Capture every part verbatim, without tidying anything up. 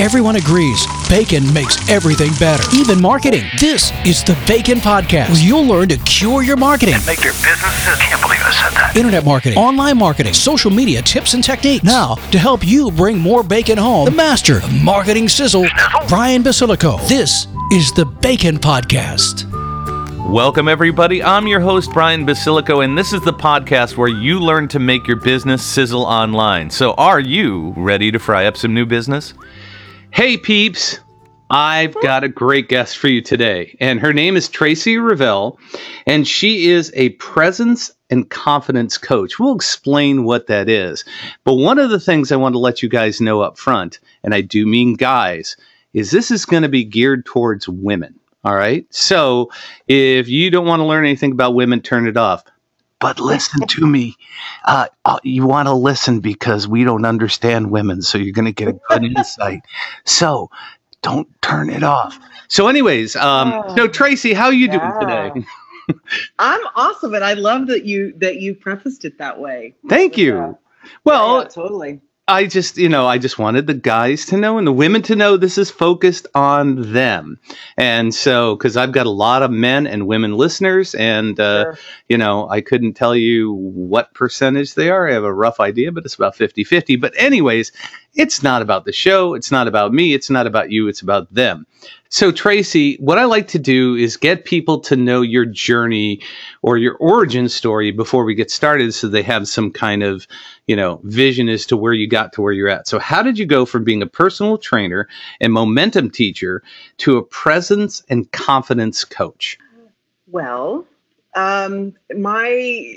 Everyone agrees bacon makes everything better, even marketing. This is the Bacon Podcast, where you'll learn to cure your marketing. And make your business, I can't believe I said that. Internet marketing, online marketing, social media tips and techniques. Now, to help you bring more bacon home, the master of marketing sizzle, Brian Basilico. This is the Bacon Podcast. Welcome, everybody. I'm your host, Brian Basilico, and this is the podcast where you learn to make your business sizzle online. So are you ready to fry up some new business? Hey, peeps. I've got a great guest for you today, and her name is Tracy Revell, and she is a presence and confidence coach. We'll explain what that is. But one of the things I want to let you guys know up front, and I do mean guys, is this is going to be geared towards women. All right. So if you don't want to learn anything about women, turn it off. But listen to me. Uh, uh, you want to listen because we don't understand women. So you're going to get a good insight. So don't turn it off. So anyways, um, oh, so Tracy, how are you yeah. doing today? I'm awesome. And I love that you, that you prefaced it that way. Thank you. Yeah. Well, yeah, totally. I just, you know, I just wanted the guys to know and the women to know this is focused on them. And so, because I've got a lot of men and women listeners, and, uh, Sure. you know, I couldn't tell you what percentage they are. I have a rough idea, but it's about fifty-fifty. But anyways, it's not about the show. It's not about me. It's not about you. It's about them. So, Tracy, what I like to do is get people to know your journey or your origin story before we get started so they have some kind of, you know, vision as to where you got to where you're at. So how did you go from being a personal trainer and momentum teacher to a presence and confidence coach? Well, um, my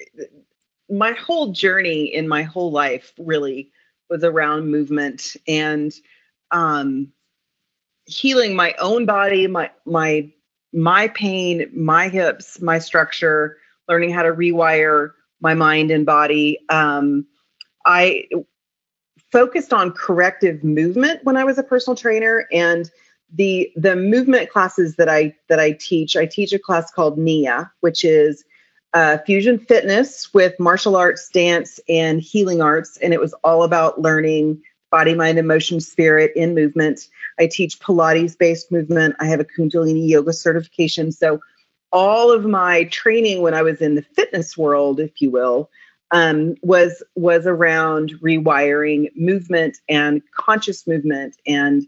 my whole journey in my whole life really was around movement and um, healing my own body, my my my pain, my hips, my structure, learning how to rewire my mind and body. Um, I focused on corrective movement when I was a personal trainer, and the the movement classes that I that I teach. I teach a class called N I A, which is uh, fusion fitness with martial arts, dance, and healing arts, and it was all about learning body, mind, emotion, spirit in movement. I teach Pilates-based movement. I have a Kundalini yoga certification. So all of my training when I was in the fitness world, if you will, um, was was around rewiring movement and conscious movement and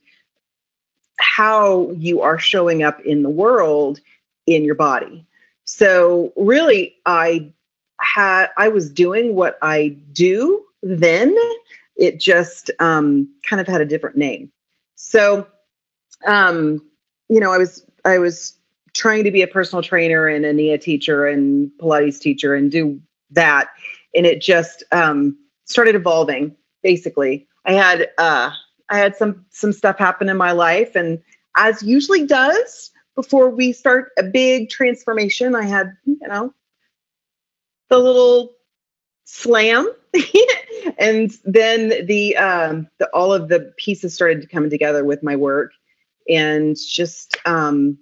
how you are showing up in the world in your body. So really, I had I was doing what I do then. It just um, kind of had a different name. So, um, you know, I was I was trying to be a personal trainer and a N I A teacher and Pilates teacher and do that, and it just um, started evolving. Basically, I had uh, I had some some stuff happen in my life, and as usually does before we start a big transformation, I had you know the little slam. And then the, um, the all of the pieces started coming together with my work, and just um,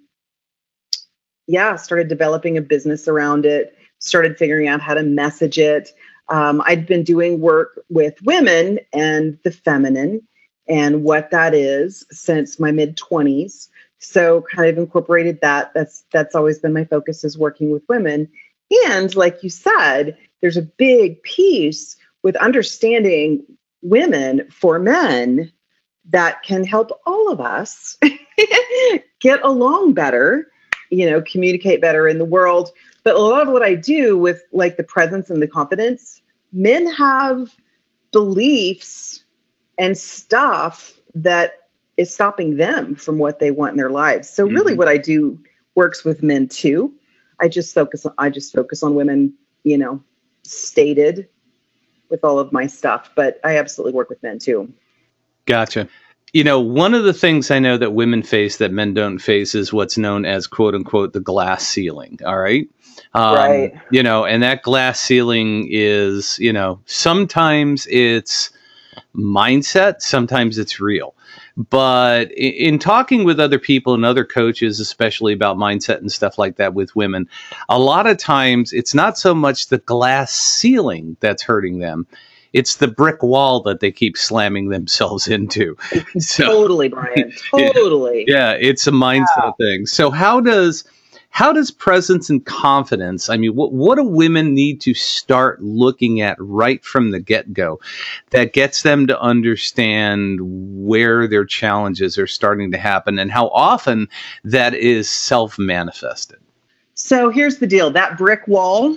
yeah, started developing a business around it. Started figuring out how to message it. Um, I'd been doing work with women and the feminine and what that is since my mid twenties. So kind of incorporated that. That's that's always been my focus, is working with women. And like you said, there's a big piece with understanding women for men that can help all of us get along better, you know, communicate better in the world. But a lot of what I do with like the presence and the confidence, men have beliefs and stuff that is stopping them from what they want in their lives. So really mm-hmm. what I do works with men too. I just focus on, I just focus on women, you know, stated with all of my stuff, but I absolutely work with men too. Gotcha. You know, one of the things I know that women face that men don't face is what's known as quote unquote the glass ceiling. All right. Um, right. You know, and that glass ceiling is, you know, sometimes it's mindset, sometimes it's real. But in talking with other people and other coaches, especially about mindset and stuff like that with women, a lot of times it's not so much the glass ceiling that's hurting them. it's the brick wall that they keep slamming themselves into. So, totally, Brian. Totally. Yeah, it's a mindset yeah. thing. So how does how does presence and confidence, I mean, what, what do women need to start looking at right from the get-go that gets them to understand where their challenges are starting to happen and how often that is self-manifested? So here's the deal. That brick wall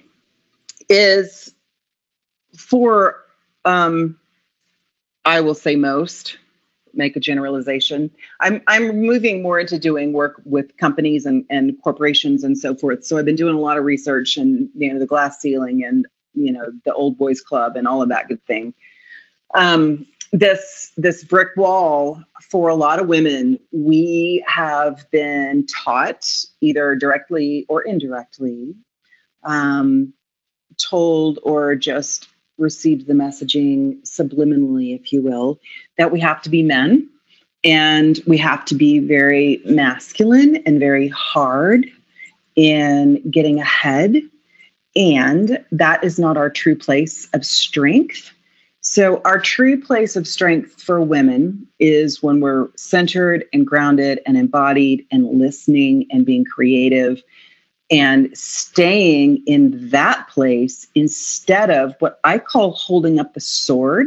is for, um, I will say most, make a generalization. I'm I'm moving more into doing work with companies and, and corporations and so forth. So I've been doing a lot of research and, you know, the glass ceiling and, you know, the old boys club and all of that good thing. Um, this this brick wall for a lot of women, we have been taught either directly or indirectly, um, told or just received the messaging subliminally, if you will, that we have to be men and we have to be very masculine and very hard in getting ahead. And that is not our true place of strength. So our true place of strength for women is when we're centered and grounded and embodied and listening and being creative and staying in that place instead of what I call holding up the sword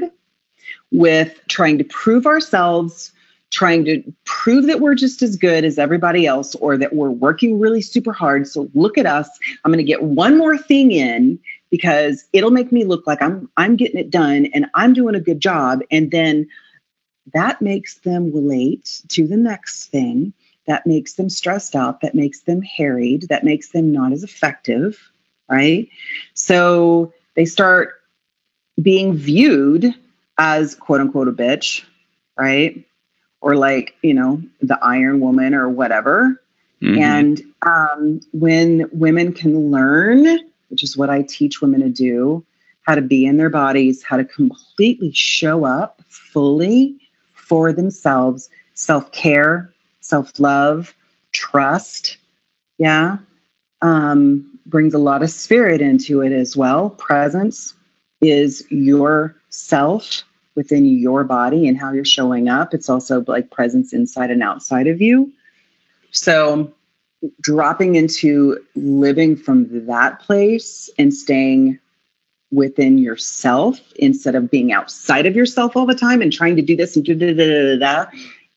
with trying to prove ourselves, trying to prove that we're just as good as everybody else or that we're working really super hard. So look at us. I'm going to get one more thing in because it'll make me look like I'm I'm getting it done and I'm doing a good job. And then that makes them relate to the next thing. That makes them stressed out, that makes them harried, that makes them not as effective, right? So they start being viewed as quote unquote a bitch, right? Or like, you know, the Iron Woman or whatever. Mm-hmm. And um, when women can learn, which is what I teach women to do, how to be in their bodies, how to completely show up fully for themselves, self-care, self-love, trust, yeah, um, brings a lot of spirit into it as well. Presence is yourself within your body and how you're showing up. It's also like presence inside and outside of you. So dropping into living from that place and staying within yourself instead of being outside of yourself all the time and trying to do this and da da da da da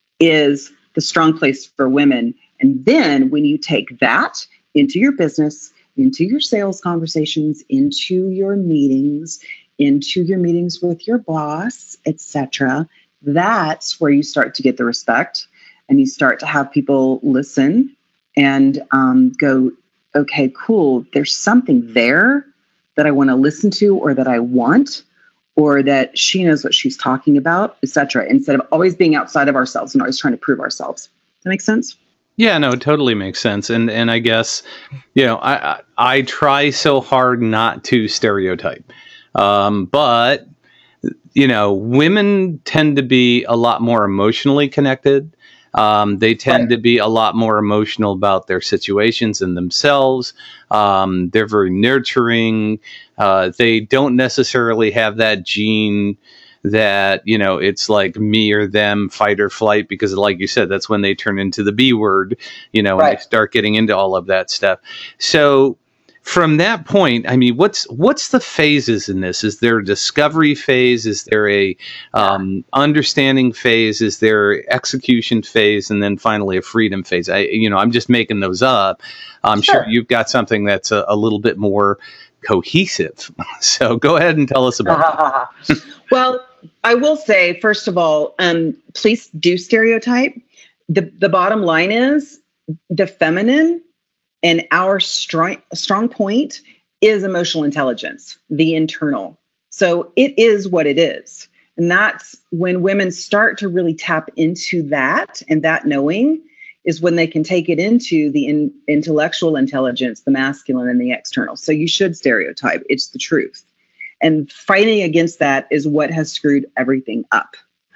is the strong place for women. And then when you take that into your business, into your sales conversations, into your meetings, into your meetings with your boss, et cetera, that's where you start to get the respect and you start to have people listen and um, go, okay, cool. There's something there that I want to listen to or that I want, or that she knows what she's talking about, et cetera, instead of always being outside of ourselves and always trying to prove ourselves. Does that make sense? Yeah, no, it totally makes sense. And and I guess, you know, I I, I try so hard not to stereotype. Um, but, you know, women tend to be a lot more emotionally connected. Um, they tend right. to be a lot more emotional about their situations and themselves. Um, they're very nurturing. Uh, they don't necessarily have that gene that, you know, it's like me or them, fight or flight, because like you said, that's when they turn into the B word, you know, right. and they start getting into all of that stuff. So from that point, I mean, what's what's the phases in this? Is there a discovery phase? Is there a um, understanding phase? Is there execution phase? And then finally a freedom phase? I, you know, I'm just making those up. I'm sure, sure you've got something that's a, a little bit more cohesive. So go ahead and tell us about it. Well, I will say, first of all, um, please do stereotype. The, the bottom line is the feminine and our strong, strong point is emotional intelligence, the internal. So it is what it is. And that's when women start to really tap into that, and that knowing is when they can take it into the in, intellectual intelligence, the masculine and the external. So you should stereotype. It's the truth. And fighting against that is what has screwed everything up.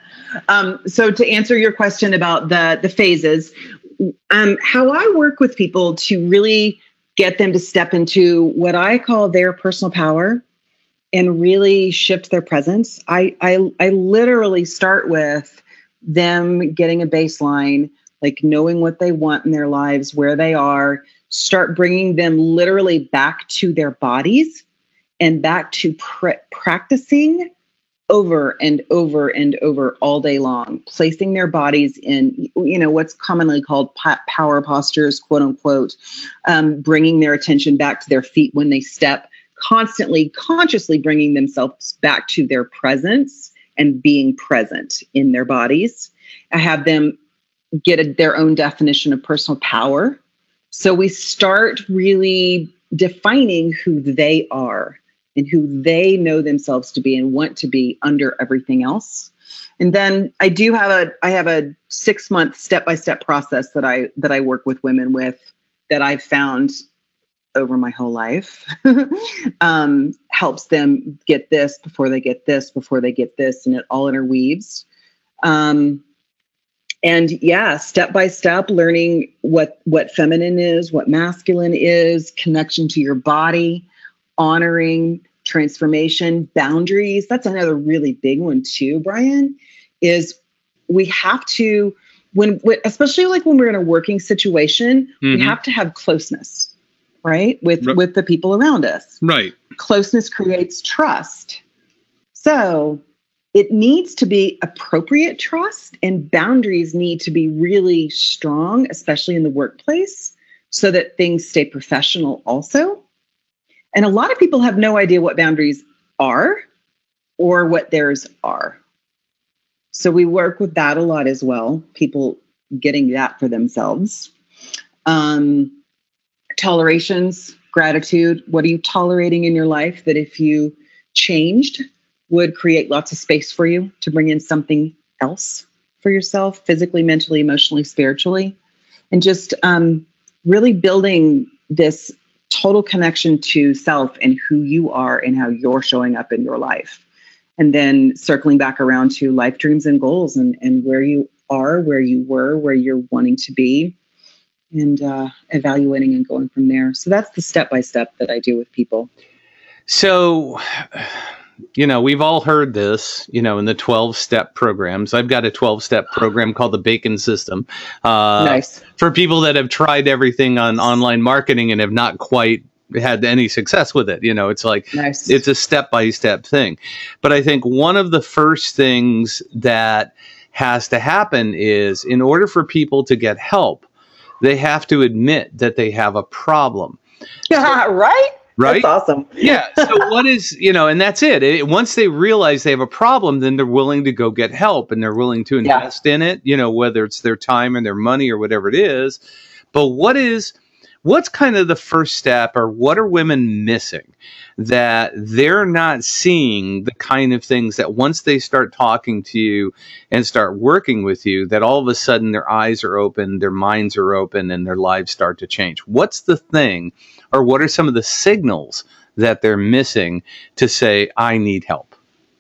Um, so to answer your question about the, the phases, um, how I work with people to really get them to step into what I call their personal power and really shift their presence. I, I, I literally start with them getting a baseline, like knowing what they want in their lives, where they are, start bringing them literally back to their bodies and back to pr- practicing over and over and over all day long, placing their bodies in, you know, what's commonly called power postures, quote unquote, um, bringing their attention back to their feet when they step, constantly, consciously bringing themselves back to their presence and being present in their bodies. I have them get a, their own definition of personal power. So we start really defining who they are and who they know themselves to be and want to be under everything else. And then I do have a, I have a six month step-by-step process that I, that I work with women with that I've found over my whole life, um, helps them get this before they get this, before they get this, and it all interweaves. Um, and yeah, step-by-step learning what, what feminine is, what masculine is, connection to your body, honoring, transformation, boundaries. That's another really big one too, Brian, is we have to, when, especially like when we're in a working situation, mm-hmm. we have to have closeness, right? With, right. with the people around us. Right. Closeness creates trust. So it needs to be appropriate trust, and boundaries need to be really strong, especially in the workplace, so that things stay professional also. And a lot of people have no idea what boundaries are or what theirs are. So we work with that a lot as well, people getting that for themselves. Um, tolerations, gratitude. What are you tolerating in your life that if you changed would create lots of space for you to bring in something else for yourself, physically, mentally, emotionally, spiritually, and just um, really building this total connection to self and who you are and how you're showing up in your life. And then circling back around to life dreams and goals, and, and where you are, where you were, where you're wanting to be, and uh, evaluating and going from there. So that's the step-by-step that I do with people. So, you know, we've all heard this, you know, in the twelve-step programs. I've got a twelve-step program called the Bacon System. Uh, nice. For people that have tried everything on online marketing and have not quite had any success with it. You know, it's like, nice. It's a step-by-step thing. But I think one of the first things that has to happen is, in order for people to get help, they have to admit that they have a problem. Yeah, right? Right? That's awesome. Yeah. So what is, you know, and that's it. it. Once they realize they have a problem, then they're willing to go get help, and they're willing to invest yeah. in it, you know, whether it's their time and their money or whatever it is. But what is, what's kind of the first step, or what are women missing that they're not seeing the kind of things that once they start talking to you and start working with you, that all of a sudden their eyes are open, their minds are open, and their lives start to change? What's the thing, or what are some of the signals that they're missing to say, I need help?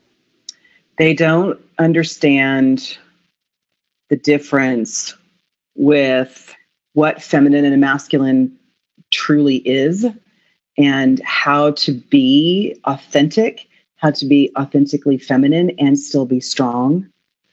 They don't understand the difference with what feminine and masculine truly is, and how to be authentic, how to be authentically feminine and still be strong.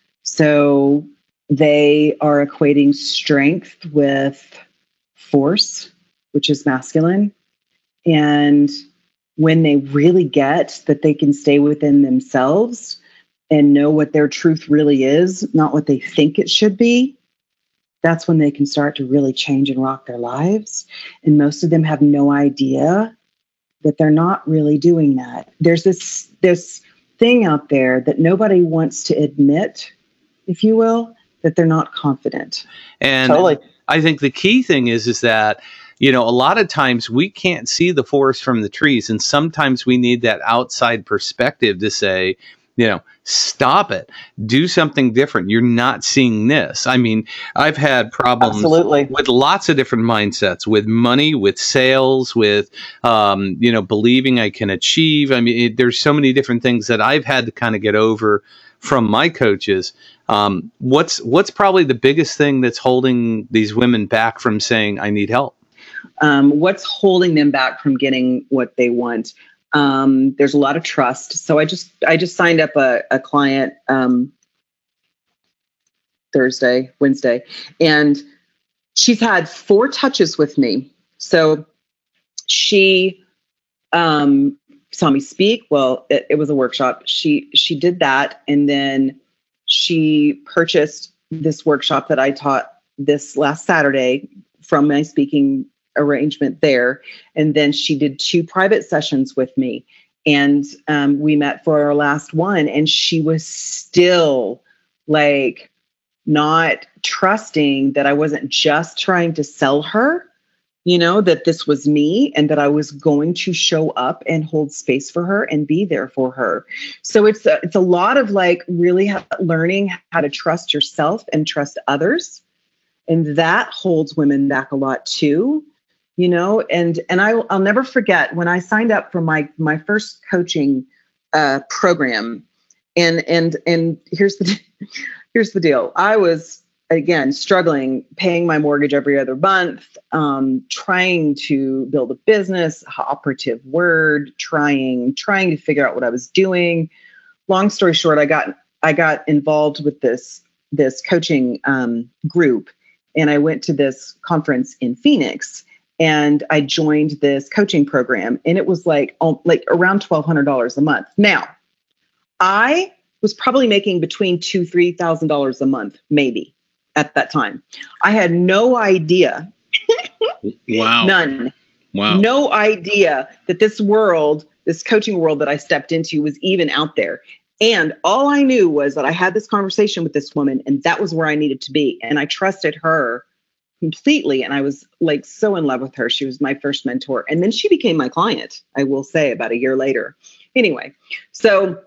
So they are equating strength with force, which is masculine. And when they really get that they can stay within themselves and know what their truth really is, not what they think it should be, that's when they can start to really change and rock their lives. And most of them have no idea that they're not really doing that. There's this, this thing out there that nobody wants to admit, if you will, that they're not confident. And totally. I think the key thing is, is that, you know, a lot of times we can't see the forest from the trees. And sometimes we need that outside perspective to say, you know, stop it, do something different. You're not seeing this. I mean, I've had problems Absolutely. with lots of different mindsets, with money, with sales, with, um, you know, believing I can achieve. I mean, it, there's so many different things that I've had to kind of get over from my coaches. Um, what's, what's probably the biggest thing that's holding these women back from saying, I need help? Um, what's holding them back from getting what they want? Um, there's a lot of trust. So I just I just signed up a, a client um, Thursday, Wednesday, and she's had four touches with me. So she um, saw me speak. Well, it, it was a workshop. She she did that, and then she purchased this workshop that I taught this last Saturday from my speaking arrangement there. And then she did two private sessions with me. And um, we met for our last one. And she was still like not trusting that I wasn't just trying to sell her, you know, that this was me and that I was going to show up and hold space for her and be there for her. So it's a, it's a lot of like really ha- learning how to trust yourself and trust others. And that holds women back a lot too, you know, and, and I, I'll never forget when I signed up for my, my first coaching uh, program. And, and, and here's the, here's the deal. I was, again, struggling, paying my mortgage every other month, um, trying to build a business, operative word, trying, trying to figure out what I was doing. Long story short, I got, I got involved with this, this coaching um, group, and I went to this conference in Phoenix, and I joined this coaching program, and it was like, oh, like around twelve hundred dollars a month. Now, I was probably making between two, three thousand dollars a month, maybe. At that time, I had no idea. Wow. None. Wow. No idea that this world, this coaching world that I stepped into was even out there. And all I knew was that I had this conversation with this woman, and that was where I needed to be. And I trusted her completely. And I was like so in love with her. She was my first mentor. And then she became my client, I will say, about a year later. Anyway, so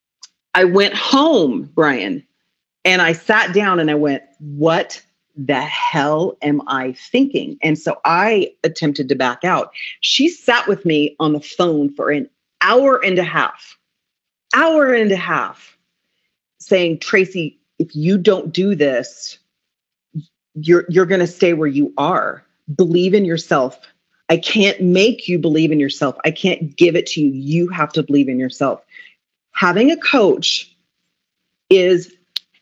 I went home, Brian. And I sat down and I went, what the hell am I thinking? And so I attempted to back out. She sat with me on the phone for an hour and a half, hour and a half, saying, Tracy, if you don't do this, you're, you're going to stay where you are. Believe in yourself. I can't make you believe in yourself. I can't give it to you. You have to believe in yourself. Having a coach is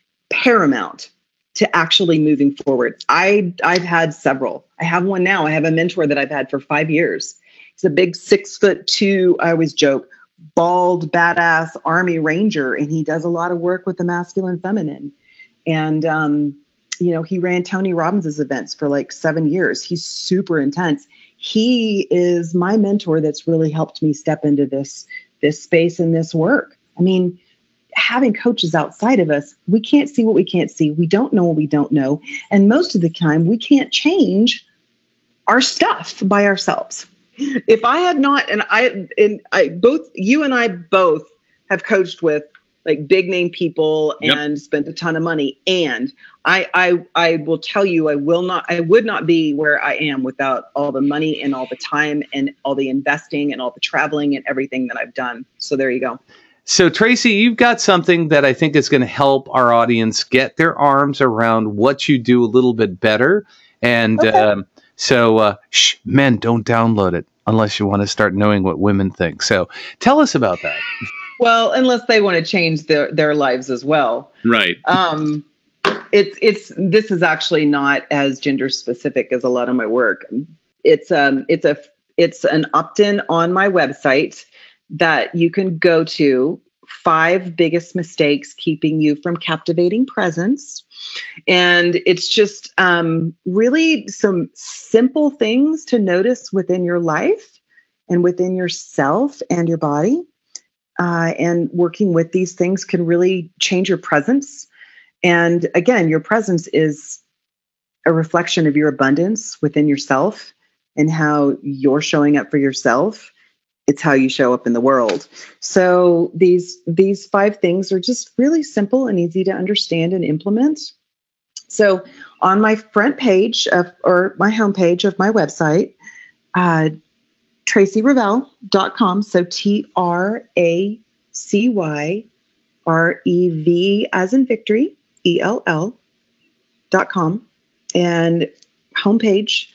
paramount to actually moving forward. I, I've had several. I have one now. I have a mentor that I've had for five years. He's a big six foot two, I always joke, bald, badass Army Ranger. And he does a lot of work with the masculine feminine. And, um, you know, he ran Tony Robbins' events for like seven years. He's super intense. He is my mentor that's really helped me step into this, this space and this work. I mean, having coaches outside of us, we can't see what we can't see. We don't know what we don't know. And most of the time we can't change our stuff by ourselves. If I had not, and I, and I both, you and I both have coached with like big name people and yep. spent a ton of money. And I, I, I will tell you, I will not, I would not be where I am without all the money and all the time and all the investing and all the traveling and everything that I've done. So there you go. So, Tracy, you've got something that I think is going to help our audience get their arms around what you do a little bit better. And okay. um, so, uh, shh, men, don't download it unless you want to start knowing what women think. So tell us about that. Well, unless they want to change their, their lives as well. Right. Um, it's, it's, this is actually not as gender specific as a lot of my work. It's, um, it's a, it's an opt-in on my website that you can go to, five biggest mistakes keeping you from captivating presence. And it's just um, really some simple things to notice within your life and within yourself and your body. Uh, and working with these things can really change your presence. And again, your presence is a reflection of your abundance within yourself and how you're showing up for yourself. It's how you show up in the world. So these, these five things are just really simple and easy to understand and implement. So on my front page of, or my homepage of my website, uh, tracy revell dot com. So T R A C Y R E V as in victory, E L L dot com. And homepage,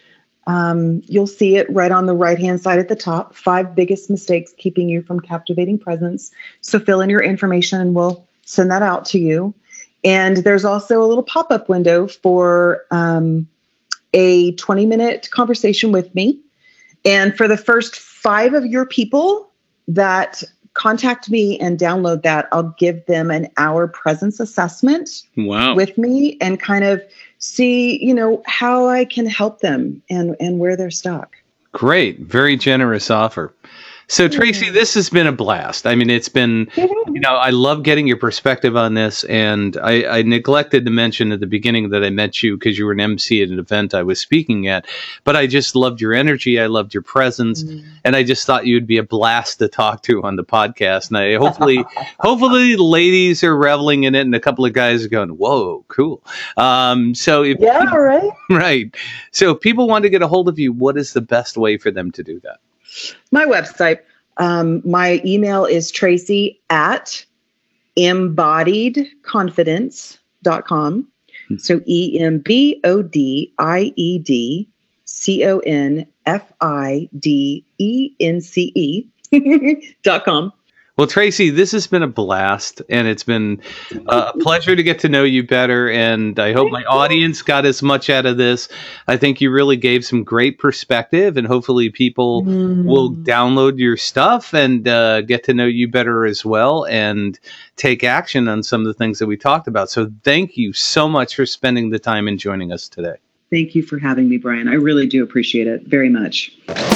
Um, you'll see it right on the right-hand side at the top, five biggest mistakes keeping you from captivating presence. So fill in your information and we'll send that out to you. And there's also a little pop-up window for um, a twenty-minute conversation with me. And for the first five of your people that contact me and download that, I'll give them an hour presence assessment Wow. with me and kind of see, you know, how I can help them and, and where they're stuck. Great. Very generous offer. So, Tracy, this has been a blast. I mean, it's been, you know, I love getting your perspective on this. And I, I neglected to mention at the beginning that I met you because you were an M C at an event I was speaking at. But I just loved your energy. I loved your presence. Mm. And I just thought you'd be a blast to talk to on the podcast. And I hopefully, hopefully the ladies are reveling in it and a couple of guys are going, whoa, cool. Um, so, if, yeah, right. Right. So, if people want to get a hold of you, what is the best way for them to do that? My website, um, my email is Tracy at embodied confidence dot com. So E M B O D I E D C O N F I D E N C E dot com. Well, Tracy, this has been a blast, and it's been uh, a pleasure to get to know you better, and I hope my audience got as much out of this. I think you really gave some great perspective, and hopefully people mm. will download your stuff and uh, get to know you better as well and take action on some of the things that we talked about. So thank you so much for spending the time and joining us today. Thank you for having me, Brian. I really do appreciate it very much.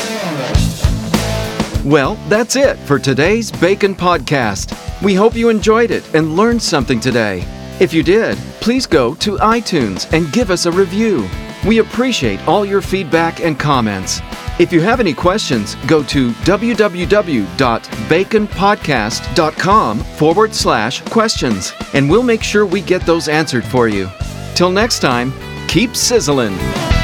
Well, that's it for today's Bacon Podcast. We hope you enjoyed it and learned something today. If you did, please go to iTunes and give us a review. We appreciate all your feedback and comments. If you have any questions, go to www.baconpodcast.com forward slash questions, and we'll make sure we get those answered for you. Till next time, keep sizzling.